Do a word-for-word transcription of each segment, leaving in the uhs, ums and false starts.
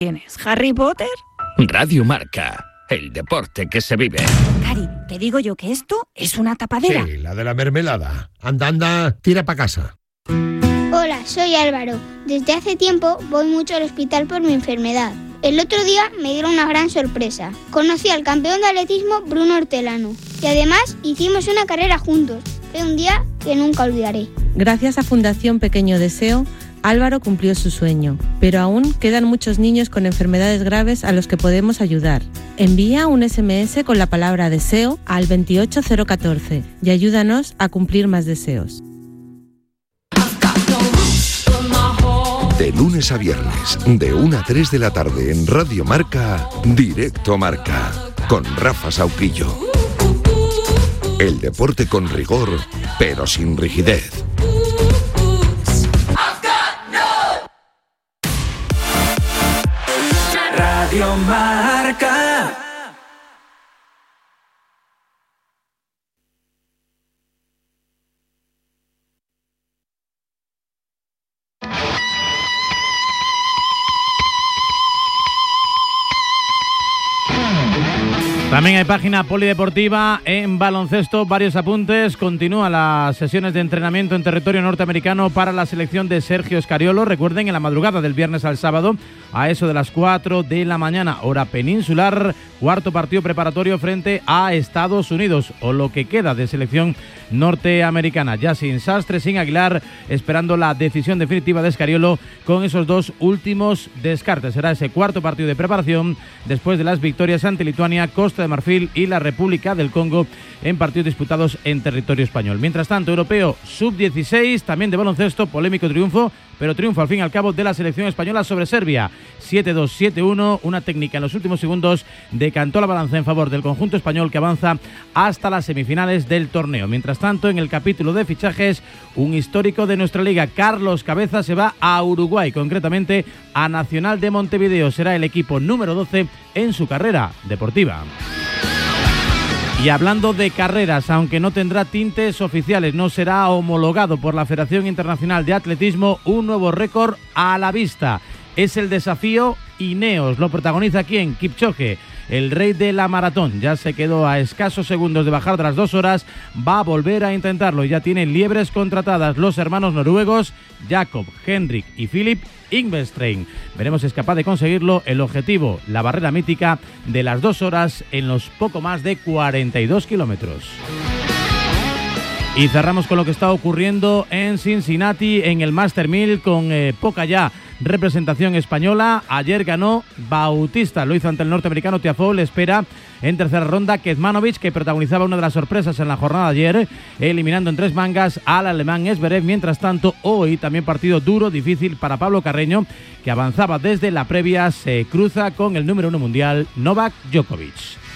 ¿Tienes Harry Potter? Radio Marca, el deporte que se vive. Cari, te digo yo que esto es una tapadera. Sí, la de la mermelada. Anda, anda, tira para casa. Hola, soy Álvaro. Desde hace tiempo voy mucho al hospital por mi enfermedad. El otro día me dieron una gran sorpresa. Conocí al campeón de atletismo Bruno Hortelano. Y además hicimos una carrera juntos. Fue un día que nunca olvidaré. Gracias a Fundación Pequeño Deseo, Álvaro cumplió su sueño, pero aún quedan muchos niños con enfermedades graves a los que podemos ayudar. Envía un ese eme ese con la palabra deseo al veintiocho cero catorce y ayúdanos a cumplir más deseos. De lunes a viernes, de una a tres de la tarde en Radio Marca, Directo Marca, con Rafa Sauquillo. El deporte con rigor, pero sin rigidez. Radio Marca. También hay página polideportiva en baloncesto, varios apuntes. Continúan las sesiones de entrenamiento en territorio norteamericano para la selección de Sergio Scariolo. Recuerden, en la madrugada del viernes al sábado, a eso de las cuatro de la mañana, hora peninsular, cuarto partido preparatorio frente a Estados Unidos, o lo que queda de selección norteamericana. Ya sin Sastre, sin Aguilar, esperando la decisión definitiva de Scariolo con esos dos últimos descartes. Será ese cuarto partido de preparación después de las victorias ante Lituania, Costa de Marfil y la República del Congo en partidos disputados en territorio español. Mientras tanto, europeo sub dieciséis, también de baloncesto, polémico triunfo, pero triunfo al fin y al cabo de la selección española sobre Serbia. siete dos, siete uno, una técnica en los últimos segundos decantó la balanza en favor del conjunto español, que avanza hasta las semifinales del torneo. Mientras tanto, en el capítulo de fichajes, un histórico de nuestra liga, Carlos Cabeza, se va a Uruguay, concretamente a Nacional de Montevideo. Será el equipo número doce en su carrera deportiva. Y hablando de carreras, aunque no tendrá tintes oficiales, no será homologado por la Federación Internacional de Atletismo, un nuevo récord a la vista. Es el desafío Ineos. Lo protagoniza ¿quién? Kipchoge, el rey de la maratón. Ya se quedó a escasos segundos de bajar de las dos horas. Va a volver a intentarlo. Ya tienen liebres contratadas los hermanos noruegos Jakob, Henrik y Philip Ingvestrein. Veremos si es capaz de conseguirlo. El objetivo, la barrera mítica de las dos horas en los poco más de cuarenta y dos kilómetros. Y cerramos con lo que está ocurriendo en Cincinnati, en el Master mil, con eh, poca ya representación española. Ayer ganó Bautista, lo hizo ante el norteamericano Tiafoe. Le espera en tercera ronda Kecmanovic, que protagonizaba una de las sorpresas en la jornada de ayer, eliminando en tres mangas al alemán Zverev. Mientras tanto, hoy también partido duro, difícil para Pablo Carreño, que avanzaba desde la previa. Se cruza con el número uno mundial, Novak Djokovic.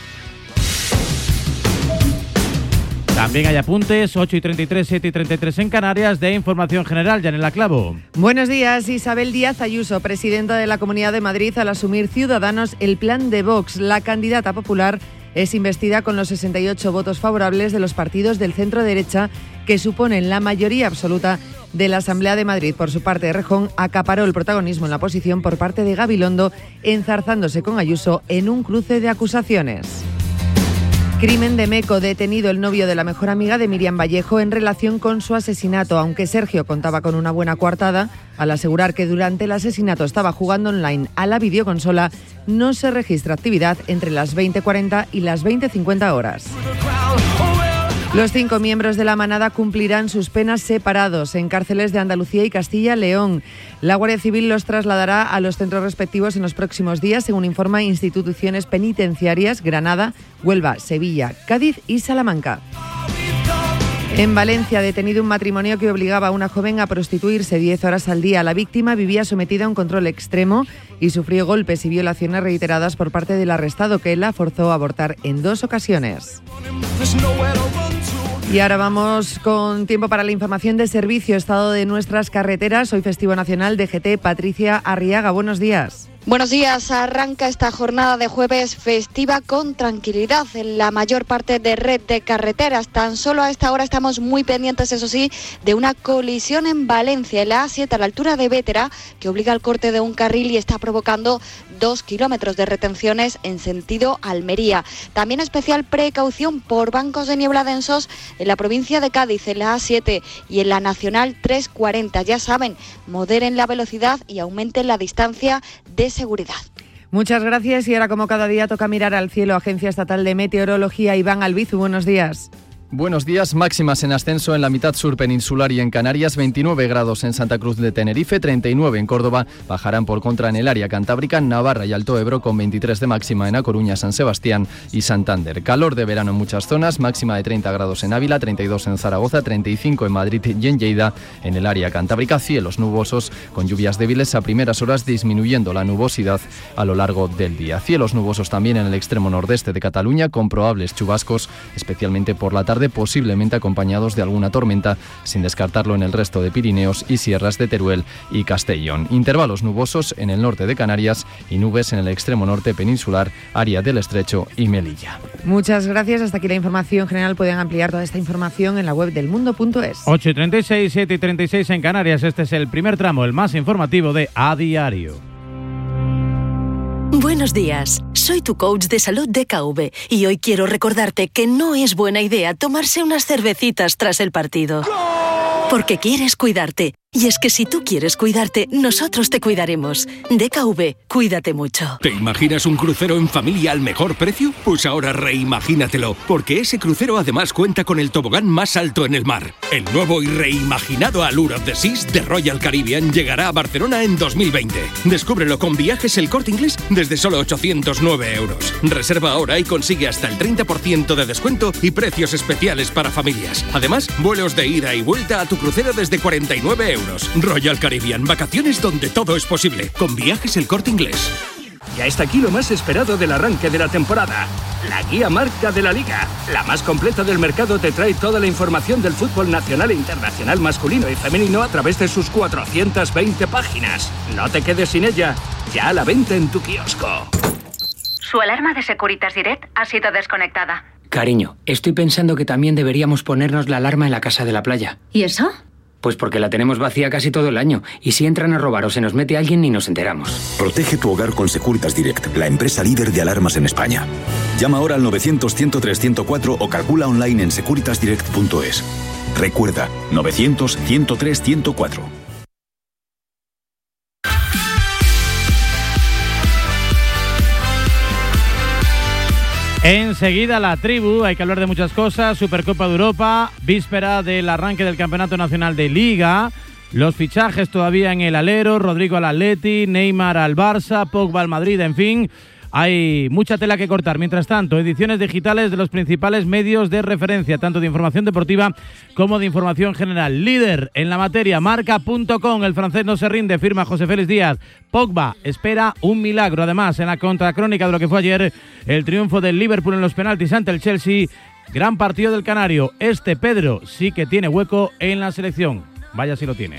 También hay apuntes, ocho y treinta y tres, siete y treinta y tres en Canarias, de información general. Yanela Clavo. Buenos días. Isabel Díaz Ayuso, presidenta de la Comunidad de Madrid, al asumir Ciudadanos el plan de Vox. La candidata popular es investida con los sesenta y ocho votos favorables de los partidos del centro-derecha, que suponen la mayoría absoluta de la Asamblea de Madrid. Por su parte, Errejón acaparó el protagonismo en la oposición por parte de Gabilondo, enzarzándose con Ayuso en un cruce de acusaciones. Crimen de Meco, detenido el novio de la mejor amiga de Miriam Vallejo en relación con su asesinato. Aunque Sergio contaba con una buena coartada, al asegurar que durante el asesinato estaba jugando online a la videoconsola, no se registra actividad entre las veinte cuarenta y las veinte cincuenta horas. Los cinco miembros de la manada cumplirán sus penas separados en cárceles de Andalucía y Castilla-León. La Guardia Civil los trasladará a los centros respectivos en los próximos días, según informan instituciones penitenciarias Granada, Huelva, Sevilla, Cádiz y Salamanca. En Valencia, detenido un matrimonio que obligaba a una joven a prostituirse diez horas al día. La víctima vivía sometida a un control extremo y sufrió golpes y violaciones reiteradas por parte del arrestado, que la forzó a abortar en dos ocasiones. Y ahora vamos con tiempo para la información de servicio, estado de nuestras carreteras. Hoy festivo nacional, D G T. Patricia Arriaga, buenos días. Buenos días, arranca esta jornada de jueves festiva con tranquilidad en la mayor parte de red de carreteras. Tan solo a esta hora estamos muy pendientes, eso sí, de una colisión en Valencia, en la A siete a la altura de Bétera, que obliga al corte de un carril y está provocando dos kilómetros de retenciones en sentido Almería. También especial precaución por bancos de niebla densos en la provincia de Cádiz, en la A siete y en la Nacional trescientos cuarenta. Ya saben, moderen la velocidad y aumenten la distancia de seguridad. Muchas gracias y ahora, como cada día, toca mirar al cielo. Agencia Estatal de Meteorología, Iván Albizu, buenos días. Buenos días, máximas en ascenso en la mitad sur peninsular y en Canarias, veintinueve grados en Santa Cruz de Tenerife, treinta y nueve en Córdoba, bajarán por contra en el área cantábrica, Navarra y Alto Ebro con veintitrés de máxima en A Coruña, San Sebastián y Santander. Calor de verano en muchas zonas, máxima de treinta grados en Ávila, treinta y dos en Zaragoza, treinta y cinco en Madrid y en Lleida. En el área cantábrica, cielos nubosos con lluvias débiles a primeras horas, disminuyendo la nubosidad a lo largo del día. Cielos nubosos también en el extremo nordeste de Cataluña, con probables chubascos, especialmente por la tarde, posiblemente acompañados de alguna tormenta, sin descartarlo en el resto de Pirineos y sierras de Teruel y Castellón. Intervalos nubosos en el norte de Canarias y nubes en el extremo norte peninsular, área del Estrecho y Melilla. Muchas gracias. Hasta aquí la información general. Pueden ampliar toda esta información en la web del mundo punto es. ocho y treinta y seis, siete y treinta y seis en Canarias. Este es el primer tramo, el más informativo de A Diario. Buenos días, soy tu coach de salud D K V y hoy quiero recordarte que no es buena idea tomarse unas cervecitas tras el partido. Porque quieres cuidarte. Y es que si tú quieres cuidarte, nosotros te cuidaremos. D K V, cuídate mucho. ¿Te imaginas un crucero en familia al mejor precio? Pues ahora reimagínatelo, porque ese crucero además cuenta con el tobogán más alto en el mar. El nuevo y reimaginado Allure of the Seas de Royal Caribbean llegará a Barcelona en dos mil veinte. Descúbrelo con Viajes El Corte Inglés desde solo ochocientos nueve euros. Reserva ahora y consigue hasta el treinta por ciento de descuento y precios especiales para familias. Además, vuelos de ida y vuelta a tu crucero desde cuarenta y nueve euros. Royal Caribbean, vacaciones donde todo es posible, con Viajes El Corte Inglés. Ya está aquí lo más esperado del arranque de la temporada, la guía marca de la Liga. La más completa del mercado te trae toda la información del fútbol nacional e internacional masculino y femenino a través de sus cuatrocientas veinte páginas. No te quedes sin ella, ya a la venta en tu kiosco. Su alarma de Securitas Direct ha sido desconectada. Cariño, estoy pensando que también deberíamos ponernos la alarma en la casa de la playa. ¿Y eso? Pues porque la tenemos vacía casi todo el año. Y si entran a robar o se nos mete alguien, ni nos enteramos. Protege tu hogar con Securitas Direct, la empresa líder de alarmas en España. Llama ahora al novecientos, ciento tres, ciento cuatro o calcula online en securitas direct punto es. Recuerda, novecientos, ciento tres, ciento cuatro. Enseguida la tribu, hay que hablar de muchas cosas, Supercopa de Europa, víspera del arranque del Campeonato Nacional de Liga, los fichajes todavía en el alero, Rodrigo al Atleti, Neymar al Barça, Pogba al Madrid, en fin, hay mucha tela que cortar. Mientras tanto, ediciones digitales de los principales medios de referencia, tanto de información deportiva como de información general. Líder en la materia, marca punto com, el francés no se rinde, firma José Félix Díaz. Pogba espera un milagro. Además, en la contracrónica de lo que fue ayer el triunfo del Liverpool en los penaltis ante el Chelsea, gran partido del canario. Este Pedro sí que tiene hueco en la selección. Vaya si lo tiene.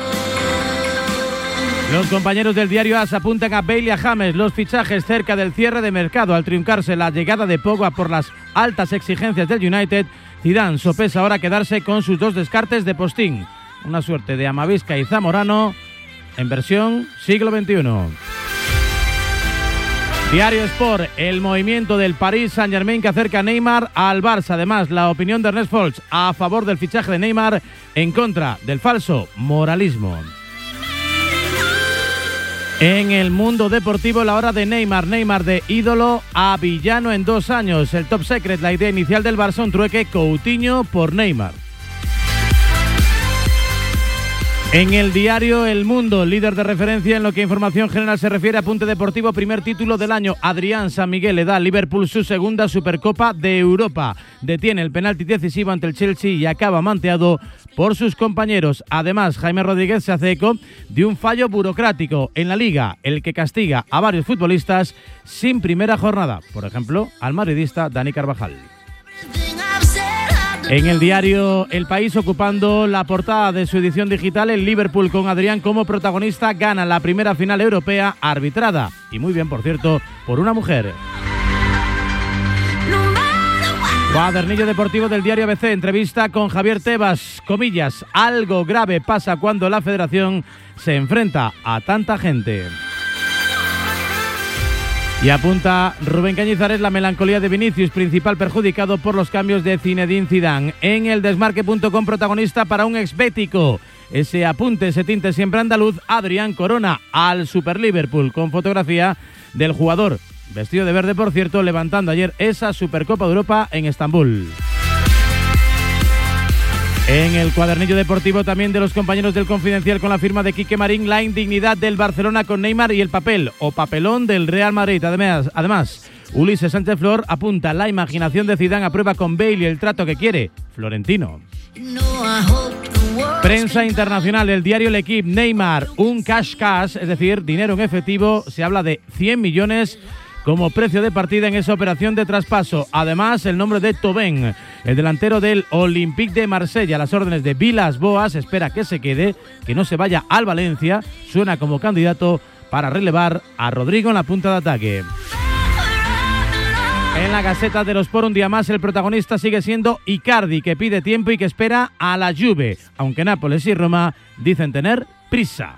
Los compañeros del diario AS apuntan a Bale y a James, los fichajes cerca del cierre de mercado. Al truncarse la llegada de Pogba por las altas exigencias del United, Zidane sopesa ahora quedarse con sus dos descartes de postín. Una suerte de Amavisca y Zamorano en versión siglo veintiuno. Diario Sport, el movimiento del Paris Saint-Germain que acerca a Neymar al Barça. Además, la opinión de Ernest Folch a favor del fichaje de Neymar, en contra del falso moralismo. En el mundo deportivo, la hora de Neymar. Neymar de ídolo a villano en dos años. El top secret, la idea inicial del Barça, un trueque Coutinho por Neymar. En el diario El Mundo, líder de referencia en lo que a información general se refiere, apunte deportivo, primer título del año. Adrián San Miguel le da a Liverpool su segunda Supercopa de Europa. Detiene el penalti decisivo ante el Chelsea y acaba manteado por sus compañeros. Además, Jaime Rodríguez se hace eco de un fallo burocrático en la Liga, el que castiga a varios futbolistas sin primera jornada. Por ejemplo, al madridista Dani Carvajal. En el diario El País, ocupando la portada de su edición digital, el Liverpool con Adrián como protagonista gana la primera final europea arbitrada. Y muy bien, por cierto, por una mujer. Cuadernillo deportivo del diario A B C, entrevista con Javier Tebas, comillas, algo grave pasa cuando la federación se enfrenta a tanta gente. Y apunta Rubén Cañizares la melancolía de Vinicius, principal perjudicado por los cambios de Zinedine Zidane. En el desmarque punto com, protagonista para un exbético. Ese apunte, ese tinte siempre andaluz, Adrián Corona al Super Liverpool, con fotografía del jugador, vestido de verde por cierto, levantando ayer esa Supercopa de Europa en Estambul. En el cuadernillo deportivo también de los compañeros del Confidencial, con la firma de Quique Marín, la indignidad del Barcelona con Neymar y el papel o papelón del Real Madrid. Además, además Ulises Sánchez Flor apunta la imaginación de Zidane a prueba con Bale y el trato que quiere Florentino. Prensa internacional, el diario L'Equipe, Neymar, un cash cash, es decir, dinero en efectivo, se habla de cien millones como precio de partida en esa operación de traspaso. Además, el nombre de Thauvin, el delantero del Olympique de Marsella, a las órdenes de Villas-Boas, espera que se quede, que no se vaya al Valencia, suena como candidato para relevar a Rodrigo en la punta de ataque. En la Gaceta dello Sport, un día más, el protagonista sigue siendo Icardi, que pide tiempo y que espera a la Juve, aunque Nápoles y Roma dicen tener prisa.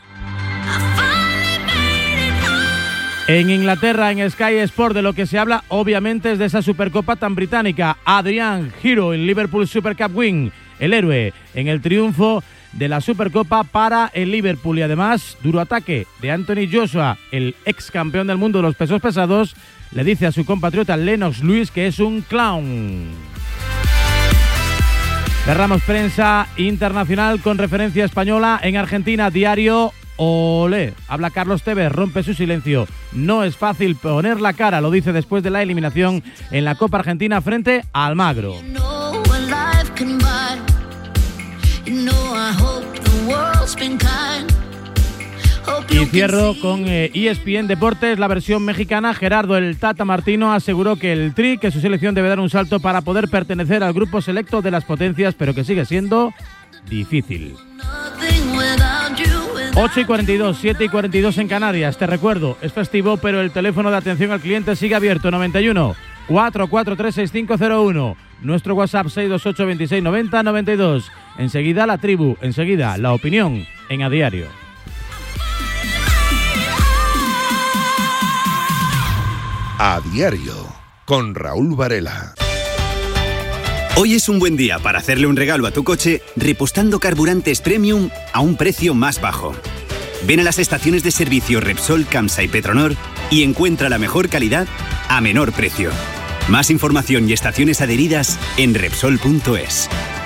En Inglaterra, en Sky Sport, de lo que se habla obviamente es de esa Supercopa tan británica. Adrián, hero en Liverpool Super Cup win, el héroe en el triunfo de la Supercopa para el Liverpool. Y además, duro ataque de Anthony Joshua, el ex campeón del mundo de los pesos pesados, le dice a su compatriota Lennox Lewis que es un clown. Cerramos prensa internacional con referencia española. En Argentina, diario Olé, habla Carlos Tevez, rompe su silencio. No es fácil poner la cara, lo dice después de la eliminación en la Copa Argentina frente a Almagro. Y cierro con eh, E S P N Deportes, la versión mexicana. Gerardo el Tata Martino aseguró que el Tri, que su selección debe dar un salto para poder pertenecer al grupo selecto de las potencias, pero que sigue siendo difícil. ocho y cuarenta y dos, siete y cuarenta y dos en Canarias. Te recuerdo, es festivo, pero el teléfono de atención al cliente sigue abierto. Noventa y uno, cuatro cuatro tres, seis cinco cero uno. Nuestro WhatsApp seis dos ocho, veintiséis noventa, noventa y dos. Enseguida la tribu, enseguida la opinión en A Diario. A Diario, con Raúl Varela. Hoy es un buen día para hacerle un regalo a tu coche repostando carburantes premium a un precio más bajo. Ven a las estaciones de servicio Repsol, Camsa y Petronor y encuentra la mejor calidad a menor precio. Más información y estaciones adheridas en Repsol punto es.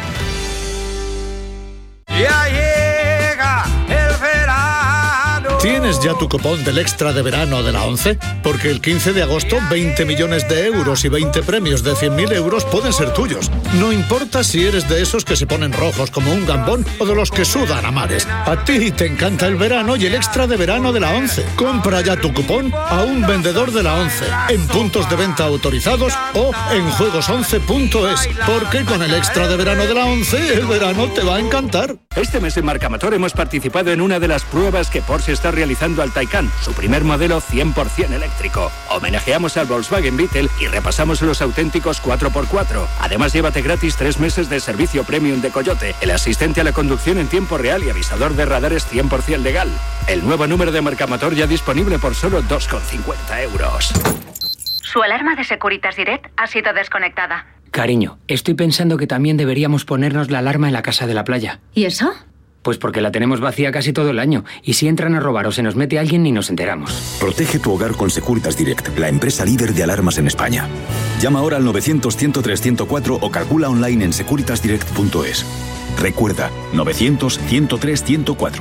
Ya llega el verano. ¿Tienes ya tu cupón del extra de verano de la ONCE? Porque el quince de agosto veinte millones de euros y veinte premios de cien mil euros pueden ser tuyos. No importa si eres de esos que se ponen rojos como un gambón o de los que sudan a mares. A ti te encanta el verano y el extra de verano de la ONCE. Compra ya tu cupón a un vendedor de la ONCE, en puntos de venta autorizados o en juegos once punto es. Porque con el extra de verano de la ONCE, el verano te va a encantar. Este mes en Marcamotor hemos participado en una de las pruebas que Porsche está realizando al Taycan, su primer modelo cien por ciento eléctrico. Homenajeamos al Volkswagen Beetle y repasamos los auténticos cuatro por cuatro. Además, llévate gratis tres meses de servicio premium de Coyote, el asistente a la conducción en tiempo real y avisador de radares cien por ciento legal. El nuevo número de Marcamotor ya disponible por solo dos con cincuenta euros. Su alarma de Securitas Direct ha sido desconectada. Cariño, estoy pensando que también deberíamos ponernos la alarma en la casa de la playa. ¿Y eso? Pues porque la tenemos vacía casi todo el año. Y si entran a robar o se nos mete alguien, ni nos enteramos. Protege tu hogar con Securitas Direct, la empresa líder de alarmas en España. Llama ahora al novecientos, ciento tres, ciento cuatro o calcula online en securitas direct punto es. Recuerda, novecientos, ciento tres, ciento cuatro.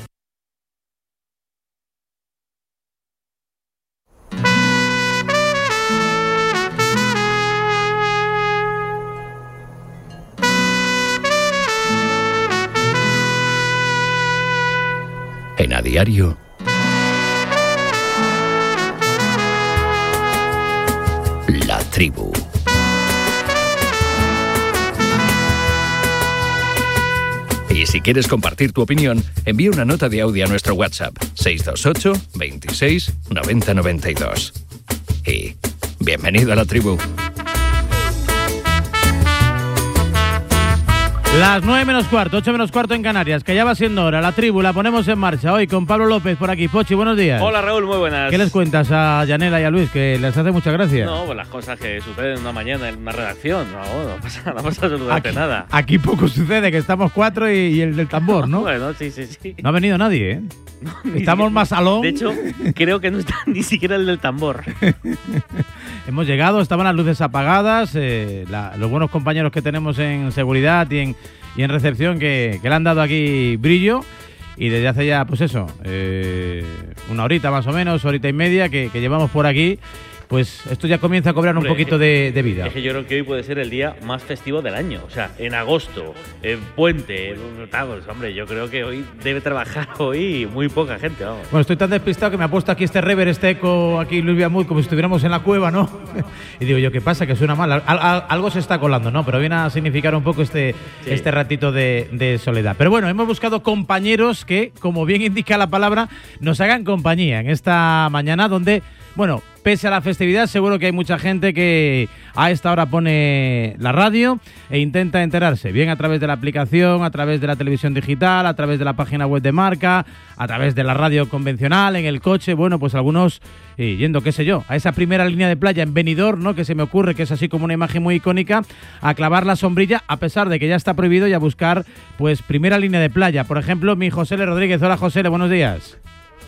En A Diario, La Tribu. Y si quieres compartir tu opinión, envía una nota de audio a nuestro WhatsApp seis dos ocho, veintiséis, noventa, noventa y dos. Y bienvenido a la tribu. Las nueve menos cuarto, ocho menos cuarto en Canarias, que ya va siendo hora. La tribu la ponemos en marcha hoy con Pablo López por aquí. Pochi, buenos días. Hola Raúl, muy buenas. ¿Qué les cuentas a Yanela y a Luis, que les hace mucha gracia? No, pues las cosas que suceden una mañana en una redacción. No, no pasa, no pasa absolutamente aquí, nada. Aquí poco sucede, que estamos cuatro y, y el del tambor, ¿no? Bueno, sí, sí, sí. No ha venido nadie, ¿eh? No, estamos más salón. De hecho, creo que no está ni siquiera el del tambor. Hemos llegado, estaban las luces apagadas, eh, la, los buenos compañeros que tenemos en seguridad y en, y en recepción que, que le han dado aquí brillo, y desde hace ya, pues eso, eh, una horita más o menos, horita y media que, que llevamos por aquí, pues esto ya comienza a cobrar Hombre, un poquito de, de vida. Es que yo creo que hoy puede ser el día más festivo del año. O sea, en agosto, en puente, en, pues, hombre, yo creo que hoy debe trabajar hoy muy poca gente, vamos. Bueno, estoy tan despistado que me ha puesto aquí este rever, este eco, aquí Luis Viamud, como si estuviéramos en la cueva, ¿no? Y digo yo, ¿qué pasa? Que suena mal. Al, al, algo se está colando, ¿no? Pero viene a significar un poco este, sí. este ratito de, de soledad. Pero bueno, hemos buscado compañeros que, como bien indica la palabra, nos hagan compañía en esta mañana donde, bueno, pese a la festividad, seguro que hay mucha gente que a esta hora pone la radio e intenta enterarse, bien a través de la aplicación, a través de la televisión digital, a través de la página web de Marca, a través de la radio convencional, en el coche. Bueno, pues algunos eh, yendo, qué sé yo, a esa primera línea de playa en Benidorm, ¿no? Que se me ocurre que es así como una imagen muy icónica, a clavar la sombrilla, a pesar de que ya está prohibido, y a buscar, pues, primera línea de playa. Por ejemplo, mi José Rodríguez. Hola, José, buenos días.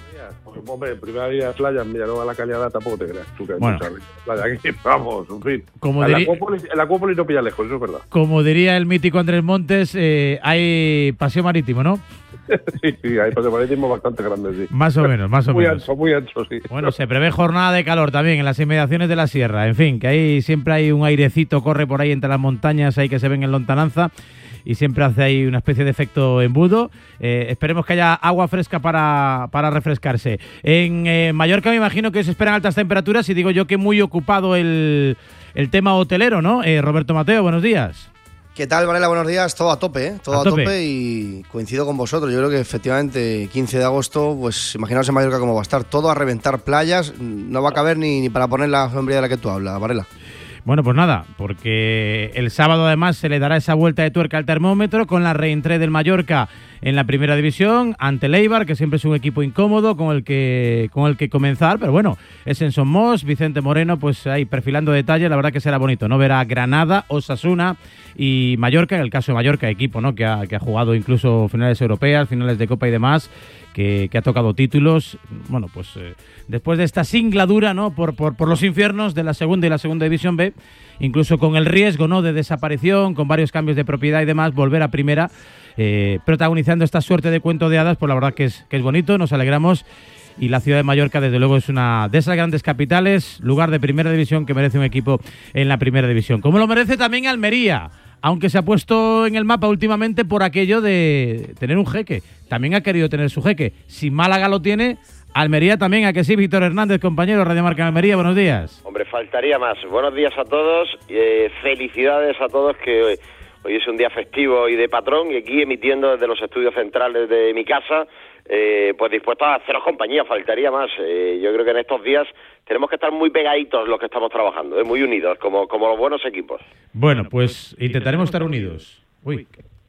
Hombre, en primera línea de playa, en Villanueva la Cañada tampoco te creas. Tú que hay bueno, mucha playa aquí, vamos, en fin. Como el, diría, Acuópolis, el Acuópolis no pilla lejos, eso es verdad. Como diría el mítico Andrés Montes, eh, hay paseo marítimo, ¿no? sí, sí, hay paseo marítimo bastante grande, sí. Más o menos, más o muy menos. Ancho, muy ancho, sí. Bueno, se prevé jornada de calor también en las inmediaciones de la sierra. En fin, que ahí siempre hay un airecito, corre por ahí entre las montañas ahí que se ven en lontananza, y siempre hace ahí una especie de efecto embudo. Eh, esperemos que haya agua fresca para, para refrescarse. En eh, Mallorca me imagino que se esperan altas temperaturas, y digo yo que muy ocupado el, el tema hotelero, ¿no? Eh, Roberto Mateo, buenos días. ¿Qué tal, Varela? Buenos días. Todo a tope, ¿eh? Todo a, a tope. tope Y coincido con vosotros. Yo creo que efectivamente quince de agosto, pues imaginaos en Mallorca cómo va a estar todo a reventar playas. No va a caber ni, ni para poner la sombrilla de la que tú hablas, Varela. Bueno, pues nada, porque el sábado además se le dará esa vuelta de tuerca al termómetro con la reentrée del Mallorca en la primera división ante el Eibar, que siempre es un equipo incómodo con el que con el que comenzar, pero bueno, es en Somos, Vicente Moreno, pues ahí perfilando detalles, la verdad que será bonito, ¿no? Ver a Granada, Osasuna y Mallorca, en el caso de Mallorca, equipo, ¿no? Que ha, que ha jugado incluso finales europeas, finales de Copa y demás, que, que ha tocado títulos. Bueno, pues eh, después de esta singladura, ¿no? Por, por, por los infiernos de la segunda y la segunda división B, incluso con el riesgo, ¿no? De desaparición, con varios cambios de propiedad y demás, volver a primera, eh, protagonizando esta suerte de cuento de hadas, pues la verdad que es, que es bonito, nos alegramos. Y la ciudad de Mallorca, desde luego, es una de esas grandes capitales, lugar de primera división que merece un equipo en la primera división. Como lo merece también Almería, aunque se ha puesto en el mapa últimamente por aquello de tener un jeque. También ha querido tener su jeque. Si Málaga lo tiene, Almería también. ¿A que sí, Víctor Hernández, compañero Radio Marca en Almería? Buenos días. Hombre, faltaría más. Buenos días a todos. Eh, felicidades a todos, que hoy, hoy es un día festivo y de patrón, y aquí emitiendo desde los estudios centrales de mi casa, eh, pues dispuestos a haceros compañía. Faltaría más. Eh, yo creo que en estos días tenemos que estar muy pegaditos los que estamos trabajando, eh, muy unidos, como, como los buenos equipos. Bueno, pues intentaremos estar unidos. Uy,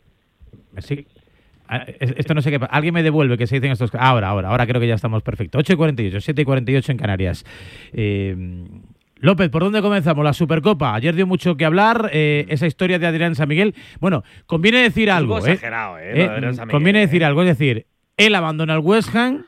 sí. Esto no sé qué. Alguien me devuelve que se dicen estos. Ahora, ahora, ahora creo que ya estamos perfectos. ocho y cuarenta y ocho, siete y cuarenta y ocho en Canarias. Eh, López, ¿por dónde comenzamos? La Supercopa. Ayer dio mucho que hablar, eh, esa historia de Adrián San Miguel. Bueno, conviene decir algo. Un poco exagerado, ¿eh? eh, Lo de Adrián San Miguel, conviene decir eh. algo, es decir, él abandona el West Ham,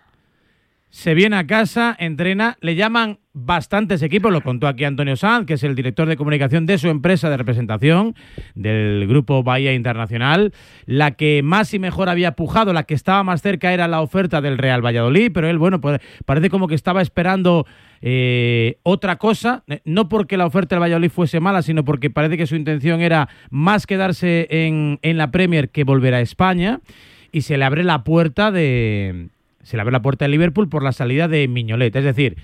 se viene a casa, entrena, le llaman bastantes equipos, lo contó aquí Antonio Sanz, que es el director de comunicación de su empresa de representación, del grupo Bahía Internacional. La que más y mejor había pujado, la que estaba más cerca, era la oferta del Real Valladolid, pero él, bueno, pues parece como que estaba esperando eh, otra cosa, no porque la oferta del Valladolid fuese mala, sino porque parece que su intención era más quedarse en, en la Premier que volver a España, y se le abre la puerta de... Se le abre la puerta de Liverpool por la salida de Miñolet. Es decir,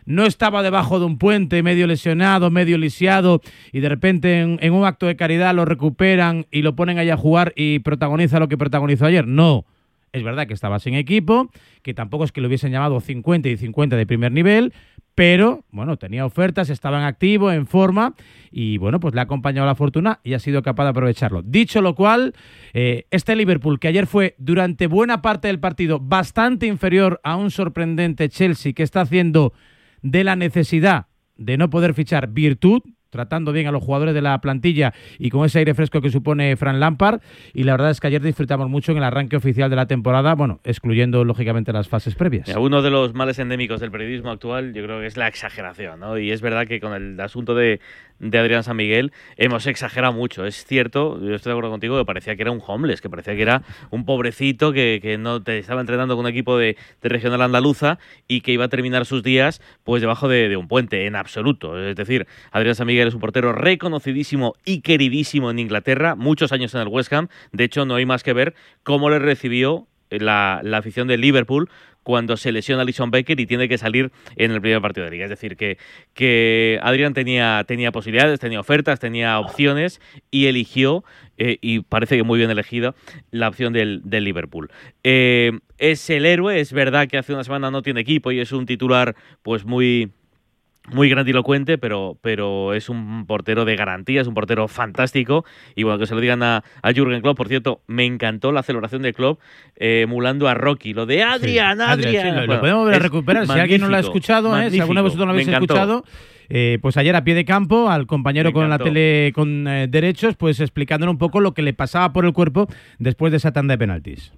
no estaba debajo de un puente, medio lesionado, medio lisiado, y de repente en, en un acto de caridad lo recuperan y lo ponen ahí a jugar y protagoniza lo que protagonizó ayer. No. Es verdad que estaba sin equipo, que tampoco es que lo hubiesen llamado cincuenta y cincuenta de primer nivel, pero, bueno, tenía ofertas, estaba en activo, en forma, y, bueno, pues le ha acompañado la fortuna y ha sido capaz de aprovecharlo. Dicho lo cual, eh, este Liverpool, que ayer fue, durante buena parte del partido, bastante inferior a un sorprendente Chelsea, que está haciendo de la necesidad de no poder fichar virtud, tratando bien a los jugadores de la plantilla y con ese aire fresco que supone Frank Lampard, y la verdad es que ayer disfrutamos mucho en el arranque oficial de la temporada, bueno, excluyendo lógicamente las fases previas. Mira, uno de los males endémicos del periodismo actual yo creo que es la exageración, ¿no? Y es verdad que con el asunto de, de Adrián San Miguel hemos exagerado mucho. Es cierto, yo estoy de acuerdo contigo, que parecía que era un homeless, que parecía que era un pobrecito que, que no te estaba entrenando con un equipo de, de regional andaluza y que iba a terminar sus días pues debajo de, de un puente, en absoluto. Es decir, Adrián San Miguel es un portero reconocidísimo y queridísimo en Inglaterra, muchos años en el West Ham. De hecho, no hay más que ver cómo le recibió la, la afición de Liverpool cuando se lesiona Alisson Becker y tiene que salir en el primer partido de Liga. Es decir, que, que Adrián tenía, tenía posibilidades, tenía ofertas, tenía opciones y eligió, eh, y parece que muy bien elegido, la opción del, del Liverpool. Eh, es el héroe, es verdad que hace una semana no tiene equipo y es un titular pues muy... muy grandilocuente, pero, pero es un portero de garantía, es un portero fantástico. Y bueno, que se lo digan a, a Jürgen Klopp. Por cierto, me encantó la celebración de Klopp eh, emulando a Rocky. Lo de Adrián, sí, Adrián. Adrián sí, lo, bueno, lo podemos volver a recuperar. Si alguien no lo ha escuchado, eh, si alguno de vosotros no lo habéis escuchado, eh, pues ayer a pie de campo, al compañero con la tele con eh, derechos, pues explicándole un poco lo que le pasaba por el cuerpo después de esa tanda de penaltis.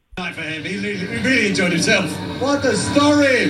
What a story!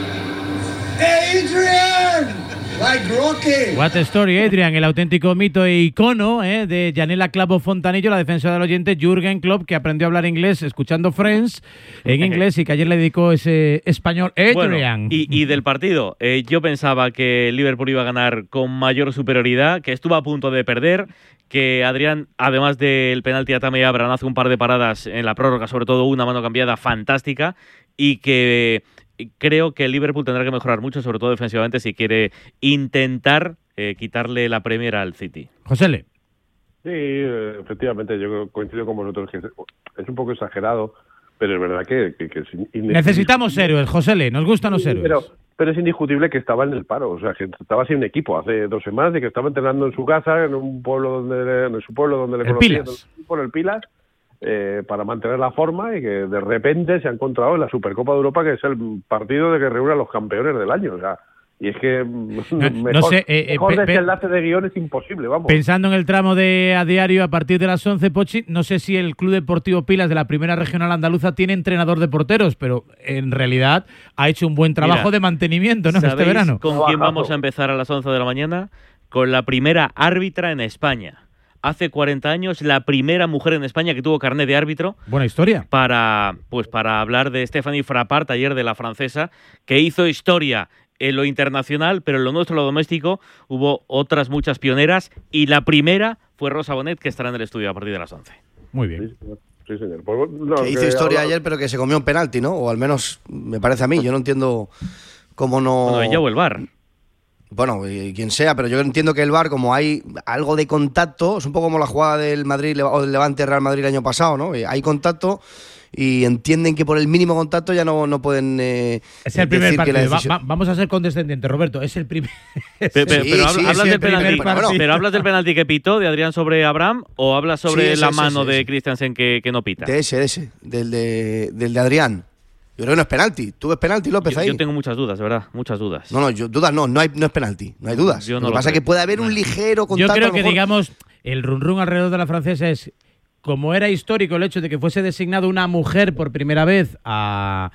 Adrian! Like Rocky. What a story, Adrian, el auténtico mito e icono eh, de Yanela Clavo Fontanillo, la defensora del oyente Jürgen Klopp, que aprendió a hablar inglés escuchando Friends en inglés y que ayer le dedicó ese español Adrian. Bueno, y, y del partido, eh, yo pensaba que Liverpool iba a ganar con mayor superioridad, que estuvo a punto de perder, que Adrián, además del penalti a Tammy Abraham, hace un par de paradas en la prórroga, sobre todo una mano cambiada fantástica, y que creo que el Liverpool tendrá que mejorar mucho, sobre todo defensivamente, si quiere intentar eh, quitarle la Premier al City. Josele. Sí, efectivamente, yo coincido con vosotros que es un poco exagerado, pero es verdad que... que, que es Necesitamos héroes, Josele, nos gustan los héroes. Pero, pero es indiscutible que estaba en el paro, o sea, que estaba sin equipo hace dos semanas y que estaba entrenando en su casa, en un pueblo donde en su pueblo donde le conocían, por el Pilas, Eh, para mantener la forma, y que de repente se ha encontrado en la Supercopa de Europa, que es el partido de que reúne a los campeones del año. O sea, y es que no, mejor, no sé, eh, mejor eh, desenlace de guión es imposible, vamos. Pensando en el tramo de a diario a partir de las once, Pochi, no sé si el Club Deportivo Pilas de la Primera Regional Andaluza tiene entrenador de porteros, pero en realidad ha hecho un buen trabajo Mira, de mantenimiento, ¿no? Este verano. ¿Con quién vamos a empezar a las once de la mañana? Con la primera árbitra en España. Hace cuarenta años, la primera mujer en España que tuvo carnet de árbitro. Buena historia. Para, pues, para hablar de Stephanie Frappart, ayer de la francesa, que hizo historia en lo internacional, pero en lo nuestro, lo doméstico, hubo otras muchas pioneras, y la primera fue Rosa Bonet, que estará en el estudio a partir de las once. Muy bien. Sí, sí señor. Pues, no, que hizo historia hablaba... ayer, pero que se comió un penalti, ¿no? O al menos me parece a mí. Yo no entiendo cómo no... Bueno, ella o el V A R. Bueno, quien sea, pero yo entiendo que el V A R, como hay algo de contacto, es un poco como la jugada del Madrid o del Levante Real Madrid el año pasado, ¿no? Hay contacto y entienden que por el mínimo contacto ya no, no pueden eh, es el primer partido. Decisión... Va, va, vamos a ser condescendientes, Roberto. Es el primer. Pero, pero, sí, pero, sí, hablas, sí, del penalti, bueno, pero hablas del penalti que pitó de Adrián sobre Abraham, o hablas sobre sí, ese, la ese, mano ese, de Christensen que, que no pita. De ese, de ese, del de, del de Adrián. Yo creo que no es penalti. ¿Tú ves penalti, López, yo, ahí? Yo tengo muchas dudas, de verdad, muchas dudas. No, no, yo, dudas no, no, hay, no es penalti, no hay dudas. Yo no lo que lo pasa creo. es que puede haber un ligero contacto. Yo creo que, mejor... digamos, el run run alrededor de la francesa es, como era histórico el hecho de que fuese designado una mujer por primera vez a,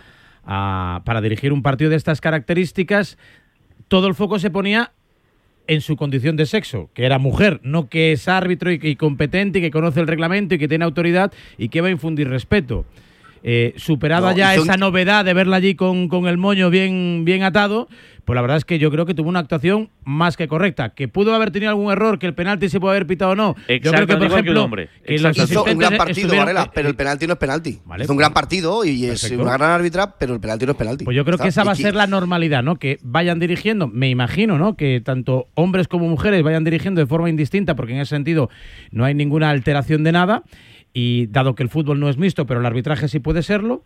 a, para dirigir un partido de estas características, todo el foco se ponía en su condición de sexo, que era mujer, no que es árbitro y, y competente y que conoce el reglamento y que tiene autoridad y que va a infundir respeto. eh, superada No, ya hizo un- esa novedad de verla allí con, con el moño bien, bien atado, pues la verdad es que yo creo que tuvo una actuación más que correcta. Que pudo haber tenido algún error, que el penalti se puede haber pitado o no. Yo creo que, por ejemplo, que los hizo un gran asistentes partido, estuvieron- Varela, pero el penalti no es penalti. Vale, hizo un gran partido y es perfecto. una gran árbitra, pero el penalti no es penalti. Pues yo creo que esa va a Y- ser la normalidad, ¿no? Que vayan dirigiendo, me imagino, ¿no? Que tanto hombres como mujeres vayan dirigiendo de forma indistinta, porque en ese sentido no hay ninguna alteración de nada. Y dado que el fútbol no es mixto, pero el arbitraje sí puede serlo,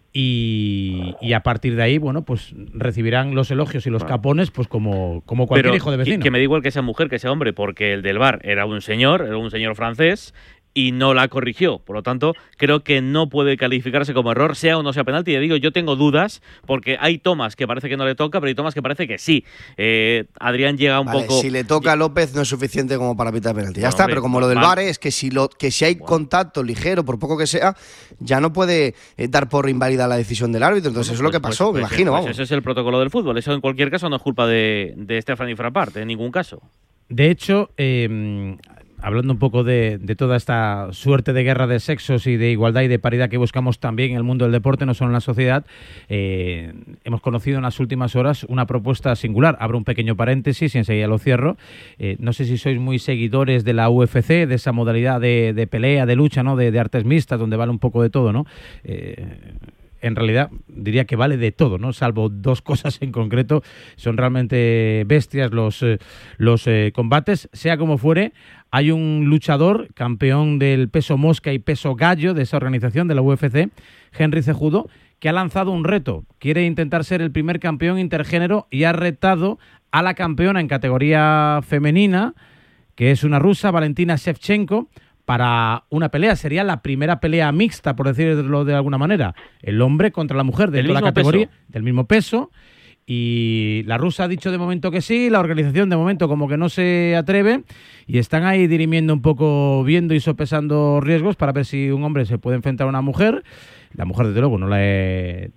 y, y a partir de ahí, bueno, pues recibirán los elogios y los capones, pues como, como cualquier Pero hijo de que- vecino. Que me da igual que sea mujer, que sea hombre, porque el del V A R era un señor, era un señor francés, y no la corrigió. Por lo tanto, creo que no puede calificarse como error, sea o no sea penalti. Ya digo, yo tengo dudas, porque hay tomas que parece que no le toca, pero hay tomas que parece que sí. Eh, Adrián llega un Vale, poco... si le toca a López no es suficiente como para pitar penalti. Ya Bueno, está, hombre, pero como lo del mal. V A R es que si lo que si hay contacto ligero, por poco que sea, ya no puede eh, dar por invalida la decisión del árbitro. Entonces eso es lo que pasó, me Pues, imagino, pues vamos. Ese es el protocolo del fútbol. Eso en cualquier caso no es culpa de, de Stephanie Frappart, en ningún caso. De hecho, eh, hablando un poco de, de toda esta suerte de guerra de sexos y de igualdad y de paridad que buscamos también en el mundo del deporte, no solo en la sociedad, eh, hemos conocido en las últimas horas una propuesta singular. Abro un pequeño paréntesis y enseguida lo cierro. Eh, no sé si sois muy seguidores de la U F C, de esa modalidad de, de pelea, de lucha, ¿no? De, de artes mixtas, donde vale un poco de todo, ¿no? Eh, en realidad diría que vale de todo, ¿no? Salvo dos cosas en concreto. Son realmente bestias los, eh, los eh, combates. Sea como fuere, hay un luchador, campeón del peso mosca y peso gallo de esa organización, de la U F C, Henry Cejudo, que ha lanzado un reto. Quiere intentar ser el primer campeón intergénero y ha retado a la campeona en categoría femenina, que es una rusa, Valentina Shevchenko, para una pelea. Sería la primera pelea mixta, por decirlo de alguna manera. El hombre contra la mujer de Del toda la mismo categoría, peso. del mismo peso. Y la rusa ha dicho de momento que sí, la organización de momento como que no se atreve, y están ahí dirimiendo un poco, viendo y sopesando riesgos para ver si un hombre se puede enfrentar a una mujer. La mujer, desde luego, no la he...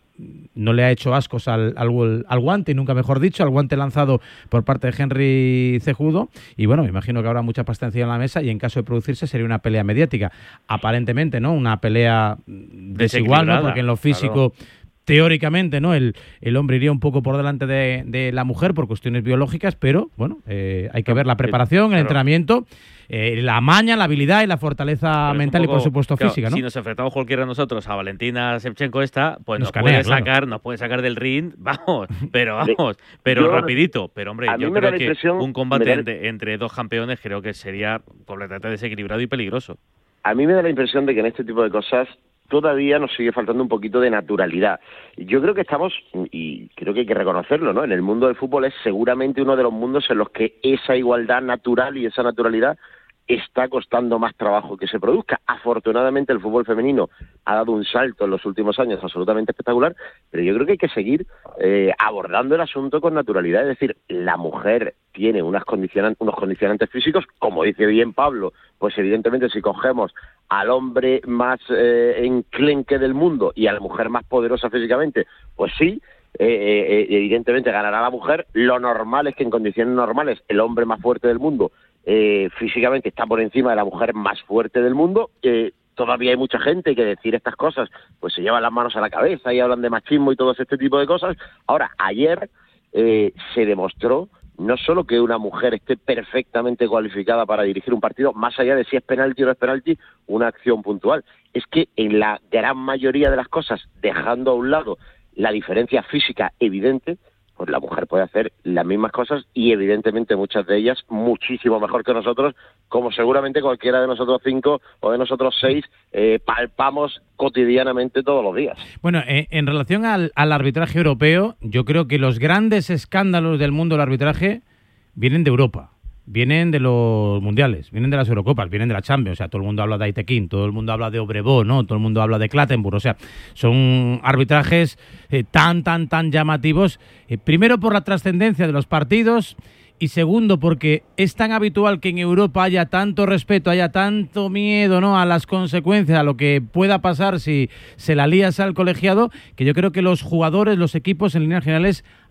no le ha hecho ascos al, al, al guante, nunca mejor dicho, al guante lanzado por parte de Henry Cejudo. Y bueno, me imagino que habrá mucha pasta encima en la mesa y en caso de producirse sería una pelea mediática. Aparentemente, ¿no? Una pelea desigual, ¿no? Porque en lo físico... Claro. Teóricamente, ¿no? El, el hombre iría un poco por delante de, de la mujer por cuestiones biológicas, pero bueno, eh, hay que ver la preparación, el claro. entrenamiento, eh, la maña, la habilidad y la fortaleza mental poco, y por supuesto claro, física, ¿no? Si nos enfrentamos cualquiera de nosotros a Valentina Shevchenko esta, pues nos, nos canea, puede claro. sacar, nos puede sacar del ring, vamos, pero vamos, pero yo, rapidito. Pero hombre, yo creo que un combate da, entre, entre dos campeones creo que sería completamente desequilibrado y peligroso. A mí me da la impresión de que en este tipo de cosas todavía nos sigue faltando un poquito de naturalidad. Yo creo que estamos, y creo que hay que reconocerlo, ¿no? En el mundo del fútbol es seguramente uno de los mundos en los que esa igualdad natural y esa naturalidad está costando más trabajo que se produzca. Afortunadamente el fútbol femenino ha dado un salto en los últimos años absolutamente espectacular, pero yo creo que hay que seguir eh, abordando el asunto con naturalidad. Es decir, la mujer tiene unas condicionantes, unos condicionantes físicos, como dice bien Pablo, pues evidentemente si cogemos al hombre más eh, enclenque del mundo y a la mujer más poderosa físicamente, pues sí, eh, eh, evidentemente ganará la mujer. Lo normal es que en condiciones normales el hombre más fuerte del mundo eh, físicamente está por encima de la mujer más fuerte del mundo. Eh, todavía hay mucha gente que decir estas cosas pues se llevan las manos a la cabeza y hablan de machismo y todo este tipo de cosas. Ahora, ayer eh, se demostró no solo que una mujer esté perfectamente cualificada para dirigir un partido, más allá de si es penalti o no es penalti, una acción puntual. Es que en la gran mayoría de las cosas, dejando a un lado la diferencia física evidente, pues la mujer puede hacer las mismas cosas y evidentemente muchas de ellas muchísimo mejor que nosotros, como seguramente cualquiera de nosotros cinco o de nosotros seis eh, palpamos cotidianamente todos los días. Bueno, eh, en relación al, al arbitraje europeo, yo creo que los grandes escándalos del mundo del arbitraje vienen de Europa. Vienen de los mundiales, vienen de las Eurocopas, vienen de la Champions. O sea, todo el mundo habla de Aitekin, todo el mundo habla de Obrevó, ¿no? Todo el mundo habla de Clattenburg. O sea, son arbitrajes eh, tan, tan, tan llamativos. Eh, primero, por la trascendencia de los partidos. Y segundo, porque es tan habitual que en Europa haya tanto respeto, haya tanto miedo, ¿no?, a las consecuencias, a lo que pueda pasar si se la lías al colegiado, que yo creo que los jugadores, los equipos, en líneas generales,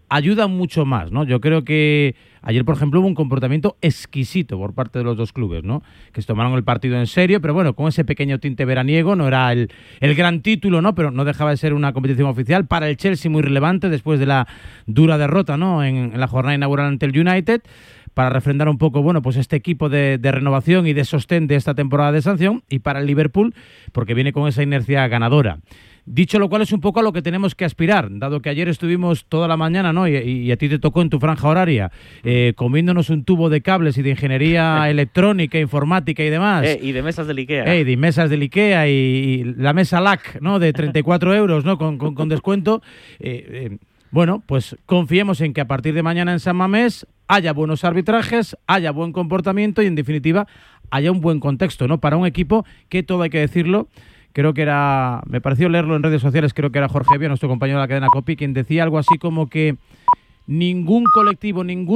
ayudan mucho más, ¿no? Yo creo que ayer, por ejemplo, hubo un comportamiento exquisito por parte de los dos clubes, ¿no? Que se tomaron el partido en serio, pero bueno, con ese pequeño tinte veraniego, no era el, el gran título, ¿no? Pero no dejaba de ser una competición oficial. Para el Chelsea muy relevante después de la dura derrota, ¿no? En, en la jornada inaugural ante el United, para refrendar un poco, bueno, pues este equipo de, de renovación y de sostén de esta temporada de sanción, y para el Liverpool, porque viene con esa inercia ganadora. Dicho lo cual, es un poco a lo que tenemos que aspirar, dado que ayer estuvimos toda la mañana, ¿no? Y, y a ti te tocó en tu franja horaria, eh, comiéndonos un tubo de cables y de ingeniería electrónica, informática y demás. Eh, y de mesas del Ikea. Eh, de mesas del Ikea y, y la mesa L A C, ¿no? De treinta y cuatro euros, ¿no? Con, con, con descuento. Eh, eh, bueno, pues confiemos en que a partir de mañana en San Mamés haya buenos arbitrajes, haya buen comportamiento y, en definitiva, haya un buen contexto, ¿no? Para un equipo que, todo hay que decirlo, creo que era, me pareció leerlo en redes sociales, creo que era Jorge Evia, nuestro compañero de la cadena COPI, quien decía algo así como que ningún colectivo, ningún